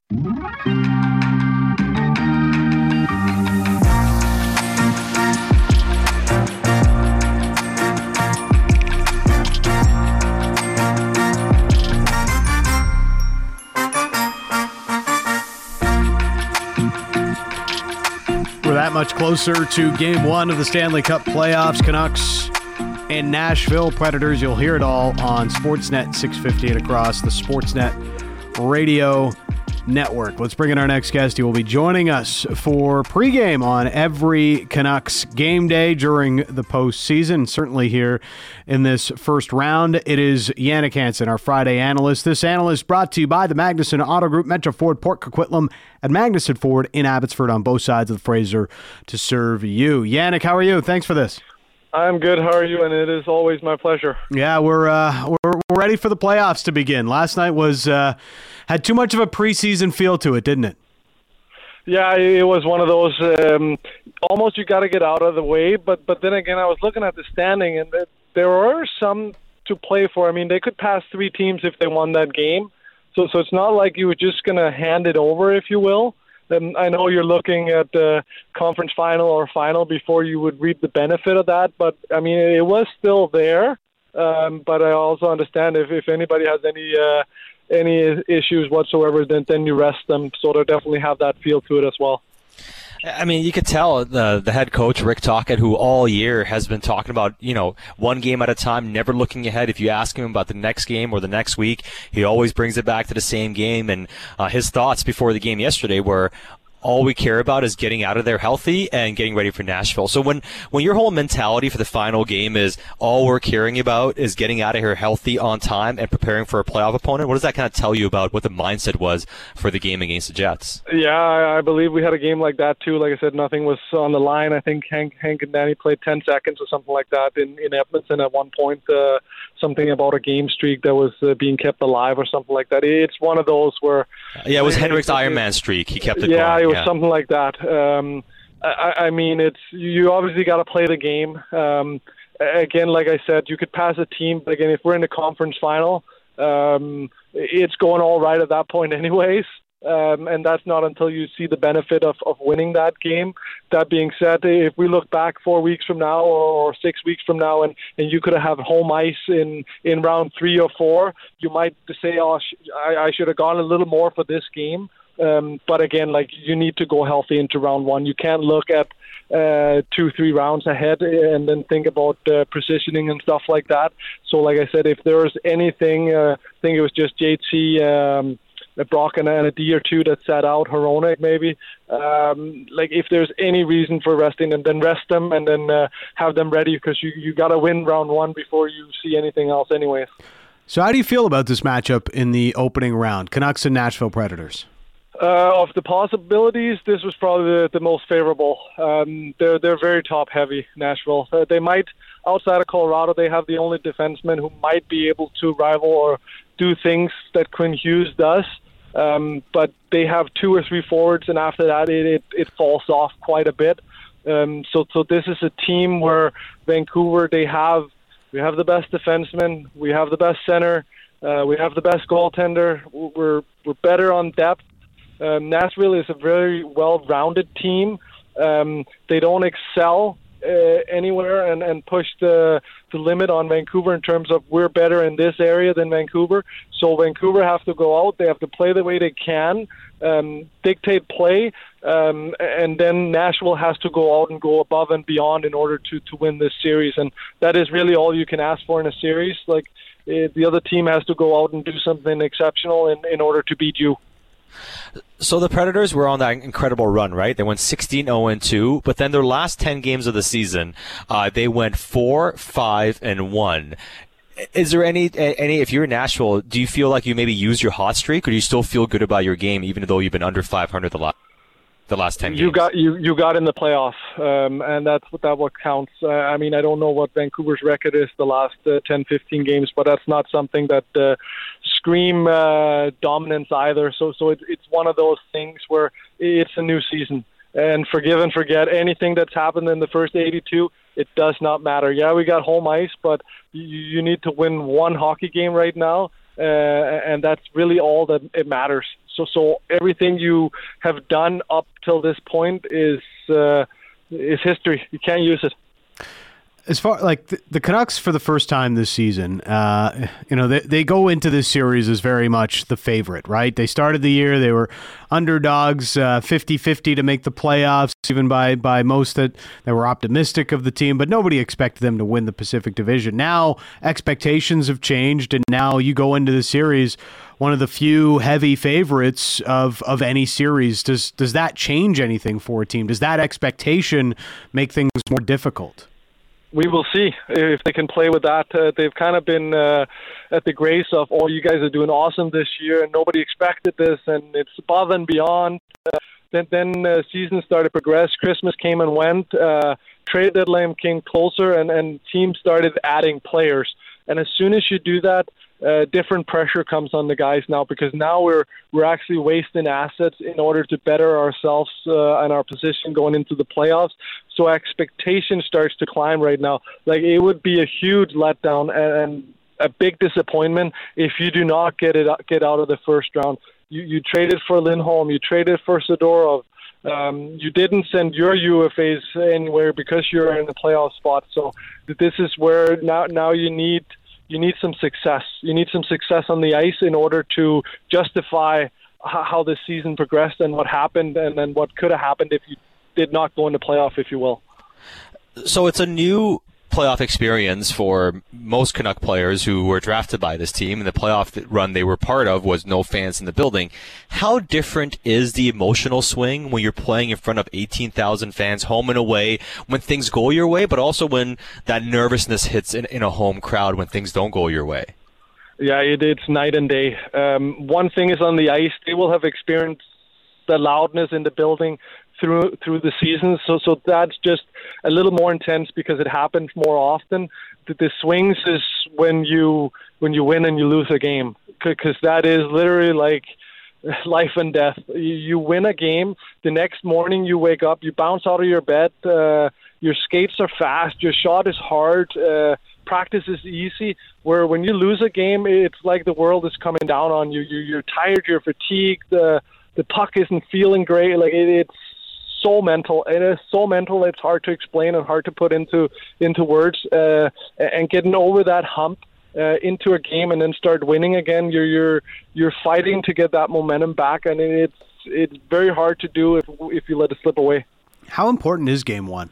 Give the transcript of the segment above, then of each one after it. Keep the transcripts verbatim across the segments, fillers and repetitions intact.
We're that much closer to game one of the Stanley Cup playoffs. Canucks and Nashville Predators. You'll hear it all on Sportsnet six fifty and across the Sportsnet radio network. Let's bring in our next guest. He will be joining us for pregame on every Canucks game day during the postseason. Certainly here in this first round. It is Jannik Hansen, our Friday analyst. This analyst brought to you by the Magnuson Auto Group, Metro Ford, Port Coquitlam, and Magnuson Ford in Abbotsford on both sides of the Fraser to serve you. Jannik, how are you? Thanks for this. I'm good. How are you? And it is always my pleasure. Yeah, we're uh, we're, we're ready for the playoffs to begin. Last night was uh, had too much of a preseason feel to it, didn't it? Yeah, it was one of those um, almost you got to get out of the way. But but then again, I was looking at the standing, and there are some to play for. I mean, they could pass three teams if they won that game. So so it's not like you were just going to hand it over, if you will. And I know you're looking at the conference final or final before you would reap the benefit of that, but I mean, it was still there. Um, but I also understand if, if anybody has any uh, any issues whatsoever, then then you rest them. So they definitely have that feel to it as well. I mean, you could tell the the head coach, Rick Tocchet, who all year has been talking about, you know, one game at a time, never looking ahead. If you ask him about the next game or the next week, he always brings it back to the same game. And uh, his thoughts before the game yesterday were, all we care about is getting out of there healthy and getting ready for Nashville. So when, when your whole mentality for the final game is all we're caring about is getting out of here healthy on time and preparing for a playoff opponent, what does that kind of tell you about what the mindset was for the game against the Jets? Yeah, I believe we had a game like that too. Like I said, nothing was on the line. I think Hank, Hank and Danny played ten seconds or something like that in, in Edmonton at one point. Uh, something about a game streak that was uh, being kept alive or something like that. It's one of those where... Yeah, it was Henrik's Ironman streak. He kept it yeah, going. It was yeah. something like that. Um, I, I mean, it's you obviously got to play the game. Um, again, like I said, you could pass a team. But again, if we're in the conference final, um, it's going all right at that point anyways. Um, and that's not until you see the benefit of, of winning that game. That being said, if we look back four weeks from now or, or six weeks from now and, and you could have home ice in, in round three or four, you might say, oh, sh- I, I should have gone a little more for this game. Um, but again, like you need to go healthy into round one. You can't look at uh, two, three rounds ahead and then think about uh, positioning and stuff like that. So like I said, if there's anything, uh, I think it was just J T, um, Brock and a D or two that sat out, Hronek maybe. Um, like if there's any reason for resting them, then rest them and then uh, have them ready because you, you got to win round one before you see anything else anyways. So how do you feel about this matchup in the opening round, Canucks and Nashville Predators? Uh, of the possibilities, this was probably the, the most favorable. Um, they're they're very top heavy, Nashville. Uh, they might, outside of Colorado, they have the only defenseman who might be able to rival or do things that Quinn Hughes does. Um, but they have two or three forwards, and after that, it it, it falls off quite a bit. Um, so so this is a team where Vancouver, they have we have the best defenseman, we have the best center, uh, we have the best goaltender. We're we're better on depth. Um, Nashville is a very well-rounded team. Um, they don't excel uh, anywhere and, and push the, the limit on Vancouver in terms of we're better in this area than Vancouver. So Vancouver have to go out. They have to play the way they can, um, dictate play, um, and then Nashville has to go out and go above and beyond in order to, to win this series. And that is really all you can ask for in a series. Like uh, the other team has to go out and do something exceptional in, in order to beat you. So the Predators were on that incredible run, right? They went sixteen oh two, but then their last ten games of the season, uh, they went four, five, and one. Is there any, any, if you're in Nashville, do you feel like you maybe used your hot streak, or do you still feel good about your game, even though you've been under five hundred the last, the last ten games? You got, you, you got in the playoff, um, and that's what, that what counts. Uh, I mean, I don't know what Vancouver's record is the last uh, ten, fifteen games, but that's not something that uh, scream uh, dominance either. So, so it, it's one of those things where it's a new season, and forgive and forget anything that's happened in the first eighty-two. It does not matter. Yeah, we got home ice, but you, you need to win one hockey game right now, uh, and that's really all that it matters. So, so everything you have done up till this point is uh, is history. You can't use it. As far like the, the Canucks for the first time this season, uh, you know, they, they go into this series as very much the favorite, right? They started the year, they were underdogs, uh, fifty-fifty to make the playoffs, even by, by most that, that were optimistic of the team, but nobody expected them to win the Pacific Division. Now expectations have changed, and now you go into the series one of the few heavy favorites of, of any series. Does does that change anything for a team? Does that expectation make things more difficult? We will see if they can play with that. Uh, they've kind of been uh, at the grace of, oh, you guys are doing awesome this year, and nobody expected this, and it's above and beyond. Uh, then then uh, season started to progress. Christmas came and went. Uh, trade deadline came closer, and, and teams started adding players. And as soon as you do that, uh, different pressure comes on the guys now, because now we're we're actually wasting assets in order to better ourselves uh, and our position going into the playoffs. So expectation starts to climb right now. Like, it would be a huge letdown and, and a big disappointment if you do not get it get out of the first round. You you traded for Lindholm, you traded for Zadorov. Um, you didn't send your U F As anywhere because you're in the playoff spot. So this is where now now you need you need some success. You need some success on the ice in order to justify how this season progressed and what happened, and then what could have happened if you did not go into playoff, if you will. So it's a new playoff experience for most Canuck players who were drafted by this team, and the playoff run they were part of was no fans in the building. How different is the emotional swing when you're playing in front of eighteen thousand fans, home and away, when things go your way, but also when that nervousness hits in, in a home crowd when things don't go your way? Yeah, it, it's night and day. Um, one thing is on the ice, they will have experienced the loudness in the building through through the season, so so that's just a little more intense because it happens more often. The, the swings is when you when you win and you lose a game, because that is literally like life and death. You, you win a game, the next morning you wake up, you bounce out of your bed, uh, your skates are fast, your shot is hard, uh, practice is easy. Where when you lose a game, it's like the world is coming down on you. you you're tired, you're fatigued, uh, the puck isn't feeling great. Like it, it's so mental. It is so mental. It's hard to explain and hard to put into into words. Uh, and getting over that hump uh, into a game and then start winning again, you're you're you're fighting to get that momentum back, and it's it's very hard to do if if you let it slip away. How important is Game One?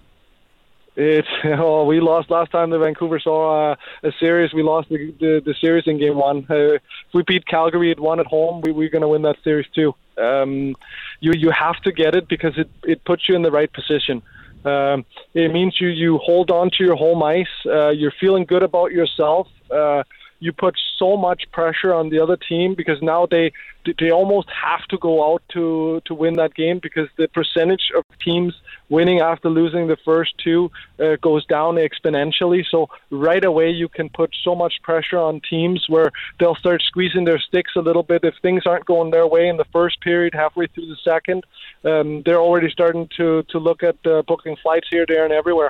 It's oh, we lost last time the Vancouver saw uh, a series. We lost the, the the series in Game One. Uh, if we beat Calgary at one at home, we, we're going to win that series too. Um, you you have to get it because it, it puts you in the right position. Um, it means you, you hold on to your home ice. Uh, you're feeling good about yourself. Uh, you put so much pressure on the other team because now they they almost have to go out to, to win that game, because the percentage of teams winning after losing the first two uh, goes down exponentially. So right away you can put so much pressure on teams where they'll start squeezing their sticks a little bit. If things aren't going their way in the first period, halfway through the second, um, they're already starting to, to look at uh, booking flights here, there, and everywhere.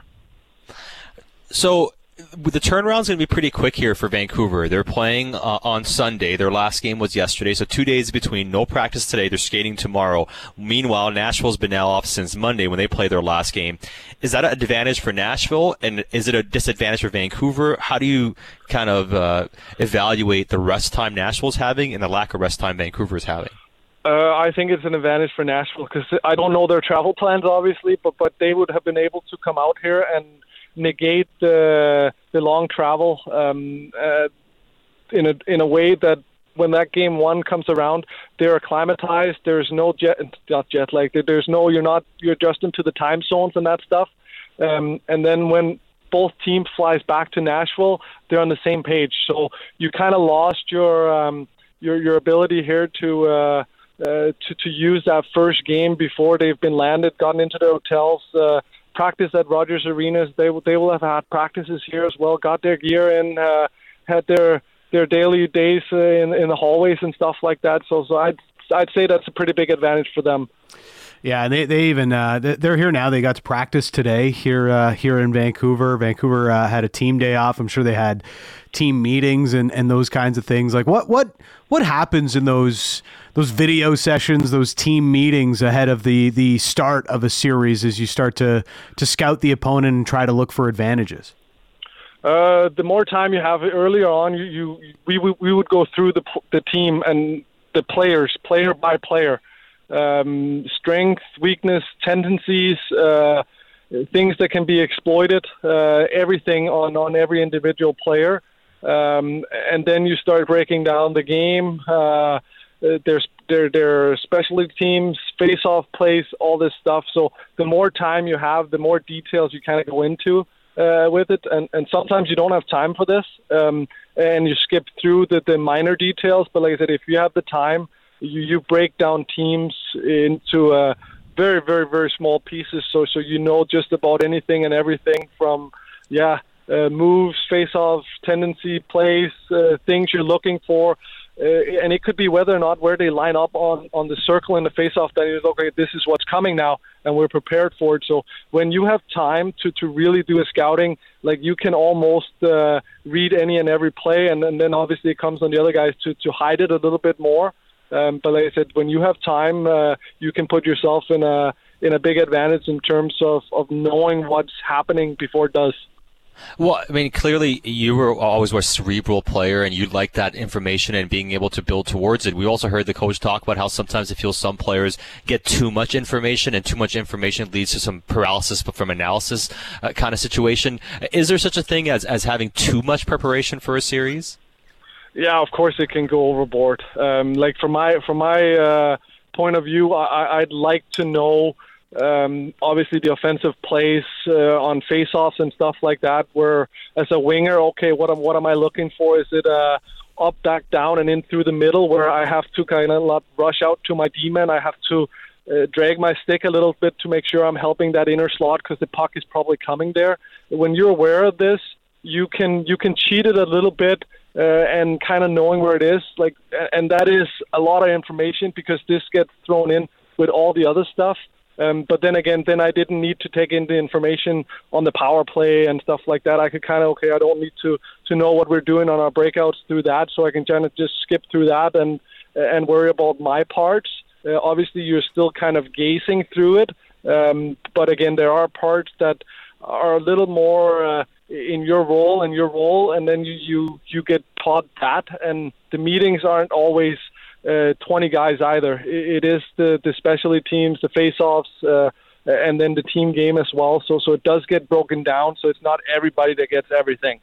So the turnaround's going to be pretty quick here for Vancouver. They're playing uh, on Sunday. Their last game was yesterday, so two days between. No practice today. They're skating tomorrow. Meanwhile, Nashville's been now off since Monday when they play their last game. Is that an advantage for Nashville, and is it a disadvantage for Vancouver? How do you kind of uh, evaluate the rest time Nashville's having and the lack of rest time Vancouver's having? Uh, I think it's an advantage for Nashville because I don't know their travel plans, obviously, but, but they would have been able to come out here and negate the the long travel um, uh, in a in a way that when that game one comes around, they're acclimatized. There's no jet not jet lag. There's no you're not you're adjusting to the time zones and that stuff. Um, and then when both teams flies back to Nashville, they're on the same page. So you kind of lost your um, your your ability here to. Uh, uh, to to use that first game before they've been landed, gotten into their hotels. Uh, practice at Rogers Arenas. They they will have had practices here as well. Got their gear in, uh, had their their daily days uh, in in the hallways and stuff like that. So so I'd I'd say that's a pretty big advantage for them. Yeah, and they they even uh, they're here now. They got to practice today here uh, here in Vancouver. Vancouver uh, had a team day off. I'm sure they had team meetings and, and those kinds of things. Like what what what happens in those those video sessions, those team meetings ahead of the the start of a series as you start to to scout the opponent and try to look for advantages? Uh, the more time you have earlier on, you, you we we would go through the the team and the players, player by player. Um, strength, weakness, tendencies, uh, things that can be exploited, uh, everything on, on every individual player. Um, and then you start breaking down the game. Uh, there's there, there are specialty teams, face-off plays, all this stuff. So the more time you have, the more details you kind of go into uh, with it. And, and sometimes you don't have time for this, um, and you skip through the, the minor details. But like I said, if you have the time, You, you break down teams into uh, very, very, very small pieces, so so you know just about anything and everything from, yeah, uh, moves, face-off, tendency, plays, uh, things you're looking for, uh, and it could be whether or not where they line up on, on the circle in the face-off that is, okay, this is what's coming now, and we're prepared for it. So when you have time to, to really do a scouting, like you can almost uh, read any and every play, and, and then obviously it comes on the other guys to, to hide it a little bit more. Um, but like I said, when you have time, uh, you can put yourself in a in a big advantage in terms of, of knowing what's happening before it does. Well, I mean, clearly you were always a cerebral player, and you like that information and being able to build towards it. We also heard the coach talk about how sometimes it feels some players get too much information, and too much information leads to some paralysis from analysis uh, kind of situation. Is there such a thing as, as having too much preparation for a series? Yeah, of course it can go overboard. Um, like from my from my uh, point of view, I, I'd like to know, um, obviously the offensive plays uh, on face-offs and stuff like that. Where as a winger, okay, what am what am I looking for? Is it uh, up, back, down, and in through the middle, where I have to kind of not rush out to my D-man? I have to uh, drag my stick a little bit to make sure I'm helping that inner slot because the puck is probably coming there. When you're aware of this, you can you can cheat it a little bit. Uh, and kind of knowing where it is, like, and that is a lot of information because this gets thrown in with all the other stuff. Um, but then again, then I didn't need to take in the information on the power play and stuff like that. I could kind of, okay, I don't need to, to know what we're doing on our breakouts through that, so I can kind of just skip through that and and worry about my parts. Uh, obviously, you're still kind of gazing through it, um, but again, there are parts that are a little more uh, in your role and your role, and then you, you, you get taught that, and the meetings aren't always uh, twenty guys either. It, it is the, the specialty teams, the face-offs, uh, and then the team game as well. So so it does get broken down, so it's not everybody that gets everything.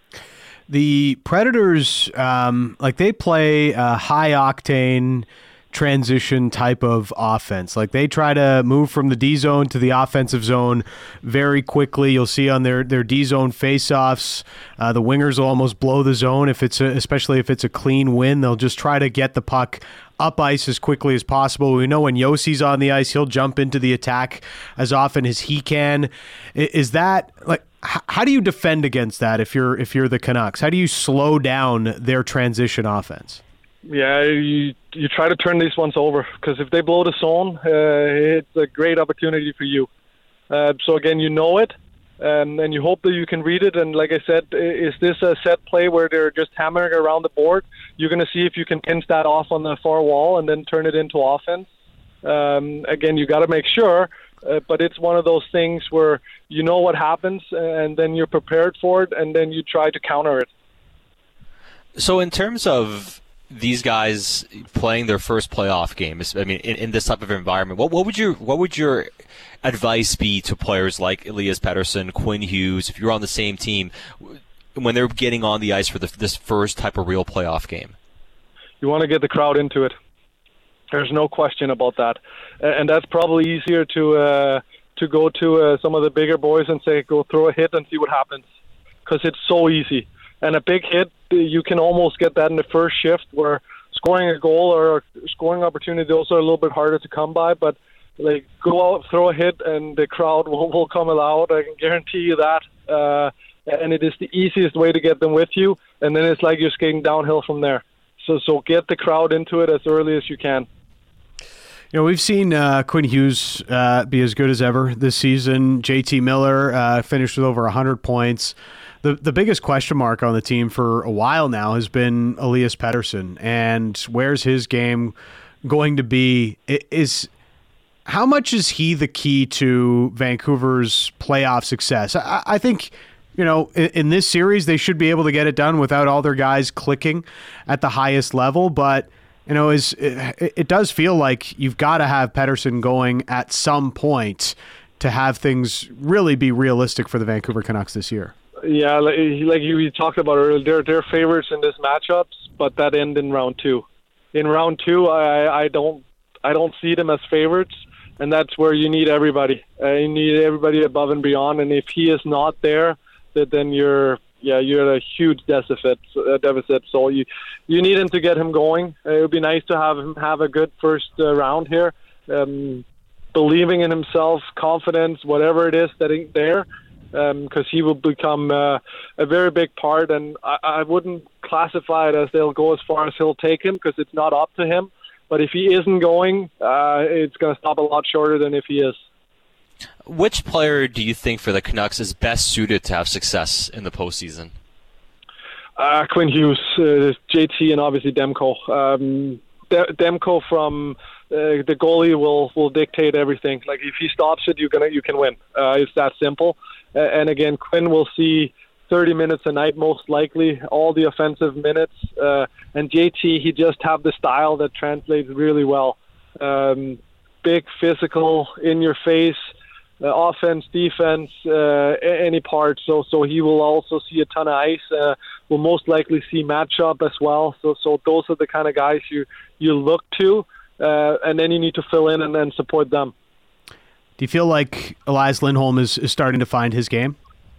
The Predators, um, like they play a high-octane transition type of offense. Like they try to move from the D zone to the offensive zone very quickly. You'll see on their, their D zone faceoffs, uh, the wingers will almost blow the zone if it's a, especially if it's a clean win. They'll just try to get the puck up ice as quickly as possible. We know when Yossi's on the ice, he'll jump into the attack as often as he can. Is that like h- how do you defend against that if you're if you're the Canucks? How do you slow down their transition offense? Yeah, you you try to turn these ones over because if they blow the zone, uh, it's a great opportunity for you. Uh, so again, you know it, um, and you hope that you can read it. And like I said, is this a set play where they're just hammering around the board? You're going to see if you can pinch that off on the far wall and then turn it into offense. Um, again, you got to make sure, uh, but it's one of those things where you know what happens, and then you're prepared for it, and then you try to counter it. So in terms of these guys playing their first playoff game, I mean, in, in this type of environment, what, what would your what would your advice be to players like Elias Pettersson, Quinn Hughes, if you're on the same team, when they're getting on the ice for the, this first type of real playoff game? You want to get the crowd into it. There's no question about that, and that's probably easier to uh, to go to uh, some of the bigger boys and say, go throw a hit and see what happens, because it's so easy. And a big hit, you can almost get that in the first shift, where scoring a goal or a scoring opportunity, those are a little bit harder to come by. But like, go out, throw a hit, and the crowd will, will come loud. I can guarantee you that. Uh, and it is the easiest way to get them with you. And then it's like you're skating downhill from there. So, so get the crowd into it as early as you can. You know, we've seen uh, Quinn Hughes uh, be as good as ever this season. J T Miller uh, finished with over one hundred points. The the biggest question mark on the team for a while now has been Elias Pettersson. And where's his game going to be? Is how much is he the key to Vancouver's playoff success? I, I think, you know, in, in this series, they should be able to get it done without all their guys clicking at the highest level. But You know, is it, it does feel like you've got to have Pettersson going at some point to have things really be realistic for the Vancouver Canucks this year. Yeah, like, like you talked about earlier, they're, they're favorites in this matchups, but that end in round two. In round two, I, I don't I don't see them as favorites, and that's where you need everybody. Uh, you need everybody above and beyond, and if he is not there, then you're yeah you're at a huge deficit. Uh, deficit. So you you need him to get him going. Uh, it would be nice to have him have a good first uh, round here. Um, believing in himself, confidence, whatever it is that ain't there. Because um, he will become uh, a very big part, and I, I wouldn't classify it as they'll go as far as he'll take him, because it's not up to him. But if he isn't going, uh, it's going to stop a lot shorter than if he is. Which player do you think for the Canucks is best suited to have success in the postseason? Uh, Quinn Hughes, uh, J T, and obviously Demko. Um, De- Demko from uh, the goalie will, will dictate everything. Like if he stops it, you're gonna you can win. Uh, it's that simple. Uh, and again, Quinn will see thirty minutes a night, most likely, all the offensive minutes. Uh, and J T, he just have the style that translates really well. Um, big, physical, in your face, uh, offense, defense, uh, any part. So, so he will also see a ton of ice. Uh, will most likely see matchup as well. So, so those are the kind of guys you you look to, uh, and then you need to fill in and then support them. Do you feel like Elias Lindholm is, is starting to find his game?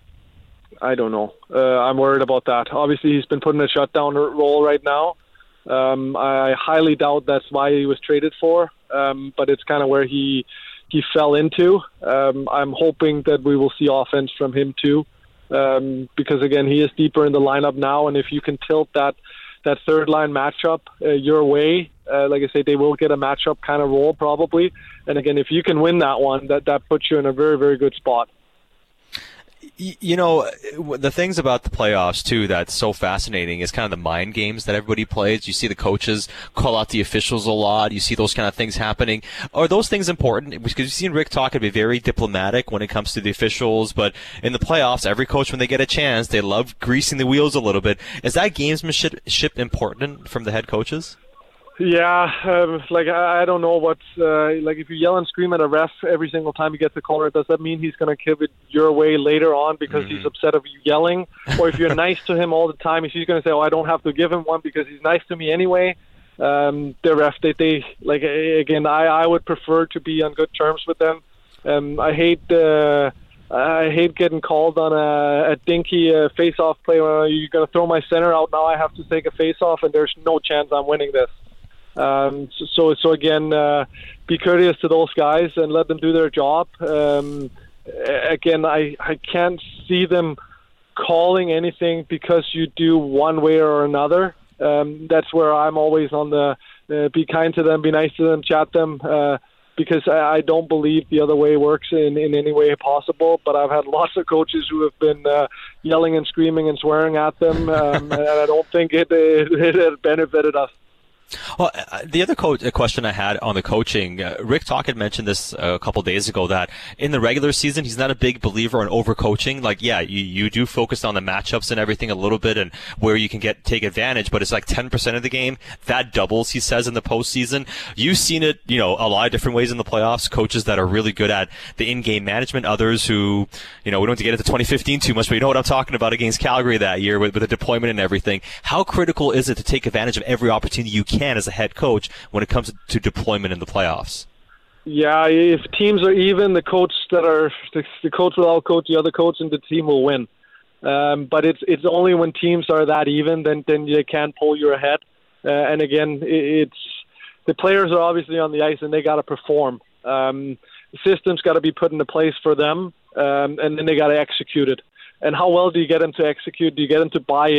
I don't know. Uh, I'm worried about that. Obviously, he's been put in a shutdown role right now. Um, I highly doubt that's why he was traded for, um, but it's kind of where he he fell into. Um, I'm hoping that we will see offense from him too, um, because, again, he is deeper in the lineup now, and if you can tilt that, that third-line matchup uh, your way, Uh, like I say, they will get a matchup kind of role probably. And again, if you can win that one, that, that puts you in a very, very good spot. You know, the things about the playoffs, too, that's so fascinating is kind of the mind games that everybody plays. You see the coaches call out the officials a lot. You see those kind of things happening. Are those things important? Because you've seen Rick Tocchet be very diplomatic when it comes to the officials, but in the playoffs, every coach, when they get a chance, they love greasing the wheels a little bit. Is that gamesmanship important from the head coaches? Yeah, um, like I, I don't know what's uh, like if you yell and scream at a ref every single time you get the corner, does that mean he's going to give it your way later on because mm-hmm. he's upset of you yelling? Or if you're nice to him all the time, if he's going to say, "Oh, I don't have to give him one because he's nice to me anyway," um, the ref, they, they like again, I, I would prefer to be on good terms with them. Um, I hate uh, I hate getting called on a, a dinky uh, face-off play where you're going to throw my center out. Now I have to take a face-off, and there's no chance I'm winning this. Um, so, so again, uh, be courteous to those guys and let them do their job. Um, again, I, I can't see them calling anything because you do one way or another. Um, that's where I'm always on the uh, be kind to them, be nice to them, chat them, uh, because I, I don't believe the other way works in, in any way possible. But I've had lots of coaches who have been uh, yelling and screaming and swearing at them, um, and I don't think it, it, it has benefited us. Well, uh, the other co- question I had on the coaching, uh, Rick Tocchet mentioned this uh, a couple days ago, that in the regular season, he's not a big believer in overcoaching. Like, yeah, you, you do focus on the matchups and everything a little bit and where you can get take advantage, but it's like ten percent of the game. That doubles, he says, in the postseason. You've seen it, you know, a lot of different ways in the playoffs, coaches that are really good at the in-game management, others who, you know, we don't have to get into twenty fifteen too much, but you know what I'm talking about against Calgary that year with, with the deployment and everything. How critical is it to take advantage of every opportunity you can can as a head coach when it comes to deployment in the playoffs? Yeah, if teams are even, the coach that are the, the coach will outcoach the other coach, and the team will win. Um, but it's it's only when teams are that even, then then they can pull you ahead. Uh, and again, it, it's the players are obviously on the ice and they got to perform. Um, the system's got to be put into place for them, um, and then they got to execute it. And how well do you get them to execute? Do you get them to buy in?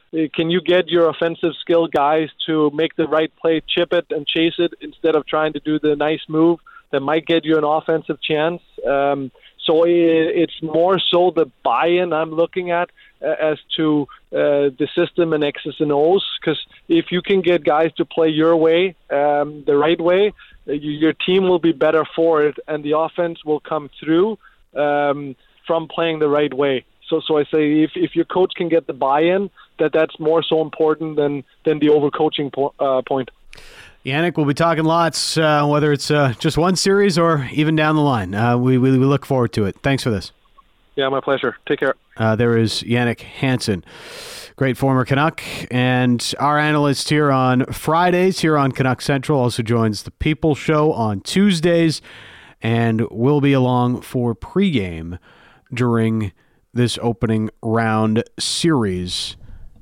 can you get your offensive skill guys to make the right play, chip it and chase it instead of trying to do the nice move that might get you an offensive chance? Um, so it, it's more so the buy-in I'm looking at uh, as to uh, the system and X's and O's, because if you can get guys to play your way, um, the right way, uh, you, your team will be better for it, and the offense will come through um, from playing the right way. So, so I say if, if your coach can get the buy-in, that that's more so important than, than the overcoaching po- uh, point. Yannick, we'll be talking lots, uh, whether it's uh, just one series or even down the line. Uh, we, we we look forward to it. Thanks for this. Yeah, my pleasure. Take care. Uh, there is Yannick Hansen, great former Canuck, and our analyst here on Fridays here on Canuck Central, also joins the People Show on Tuesdays, and will be along for pregame during this opening round series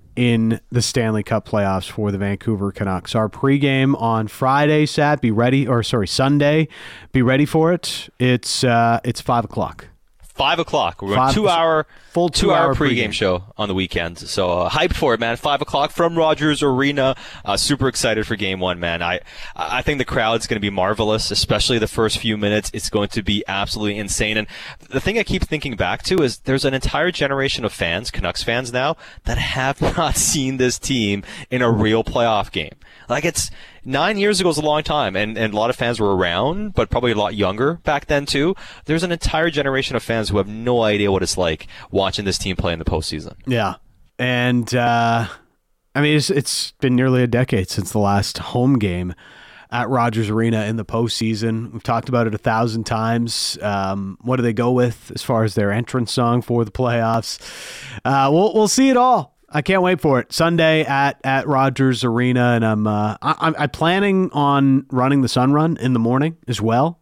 in the Stanley Cup playoffs for the Vancouver Canucks. Our pregame on Friday, Sat, be ready, or sorry, Sunday, be ready for it. It's uh, it's five o'clock. Five o'clock. We're going two hour, full two hour pregame pregame show on the weekend. So uh, hyped for it, man. Five o'clock from Rogers Arena. Uh, super excited for game one, man. I I think the crowd's going to be marvelous, especially the first few minutes. It's going to be absolutely insane. And the thing I keep thinking back to is there's an entire generation of fans, Canucks fans now, that have not seen this team in a real playoff game. Like, it's nine years ago is a long time, and, and a lot of fans were around, but probably a lot younger back then too. There's an entire generation of fans who have no idea what it's like watching this team play in the postseason. Yeah, and uh, I mean, it's, it's been nearly a decade since the last home game at Rogers Arena in the postseason. We've talked about it a thousand times. Um, what do they go with as far as their entrance song for the playoffs? Uh, we'll we'll see it all. I can't wait for it. Sunday at, at Rogers Arena, and I'm uh, I, I'm planning on running the Sun Run in the morning as well.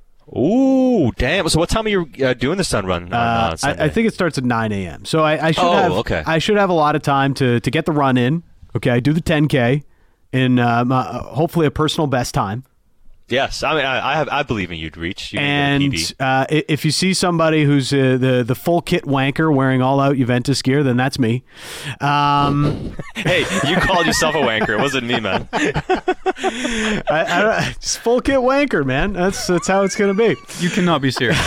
Ooh, damn! So what time are you uh, doing the Sun Run? On, uh, uh, I, I think it starts at nine a.m. So I, I should oh, have okay. I should have a lot of time to to get the run in. Okay, I do the ten K in uh, my, hopefully a personal best time. Yes, I mean, I, I have, I believe in you'd reach. You and uh, if you see somebody who's uh, the the full kit wanker wearing all out Juventus gear, then that's me. Um, hey, you called yourself a wanker. It wasn't me, man. I, I, just full kit wanker, man. That's that's how it's gonna be. You cannot be serious.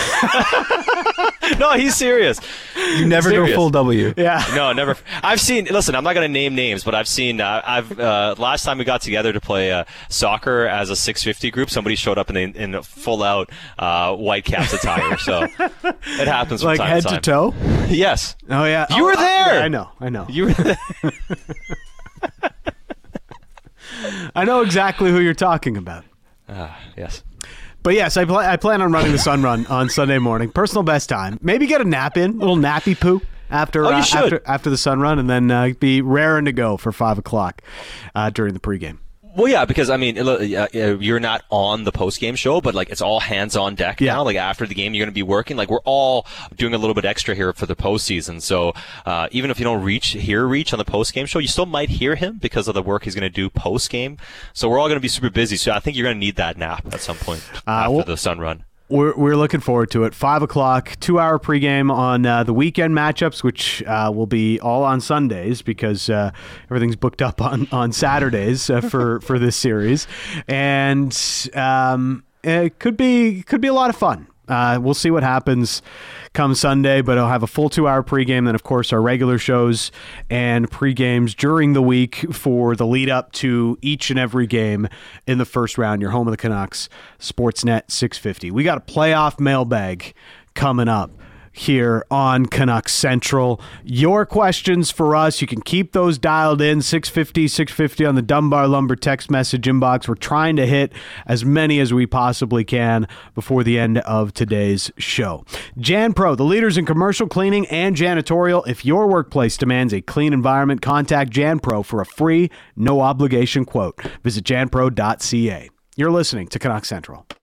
No, he's serious. You never serious. go full W. Yeah. No, never. I've seen. Listen, I'm not going to name names, but I've seen. Uh, I've uh, last time we got together to play uh, soccer as a six fifty group, somebody showed up in in a full out uh, white caps attire. So it happens from like time head to time. to toe. Yes. Oh yeah. You oh, were there. I, I know. I know. You were there. I know exactly who you're talking about. Uh, yes. But yes, I, pl- I plan on running the Sun Run on Sunday morning. Personal best time. Maybe get a nap in, a little nappy poo after oh, you uh, should. after after the Sun Run, and then uh, be raring to go for five o'clock uh, during the pregame. Well, yeah, because I mean, you're not on the post-game show, but like it's all hands on deck yeah. now. Like after the game, you're going to be working. Like we're all doing a little bit extra here for the postseason. So uh, even if you don't reach hear reach on the post-game show, you still might hear him because of the work he's going to do post-game. So we're all going to be super busy. So I think you're going to need that nap at some point uh, after well, the Sun Run. We're we're looking forward to it. Five o'clock, two hour pregame on uh, the weekend matchups, which uh, will be all on Sundays because uh, everything's booked up on on Saturdays uh, for for this series, and um, it could be could be a lot of fun. Uh, we'll see what happens come Sunday, but I'll have a full two-hour pregame, then, of course, our regular shows and pregames during the week for the lead-up to each and every game in the first round. Your home of the Canucks, Sportsnet six fifty. We got a playoff mailbag coming up here on Canucks Central. Your questions for us, you can keep those dialed in, six fifty, six fifty on the Dunbar Lumber text message inbox. We're trying to hit as many as we possibly can before the end of today's show. JanPro, the leaders in commercial cleaning and janitorial. If your workplace demands a clean environment, contact JanPro for a free, no-obligation quote. Visit jan pro dot c a. You're listening to Canucks Central.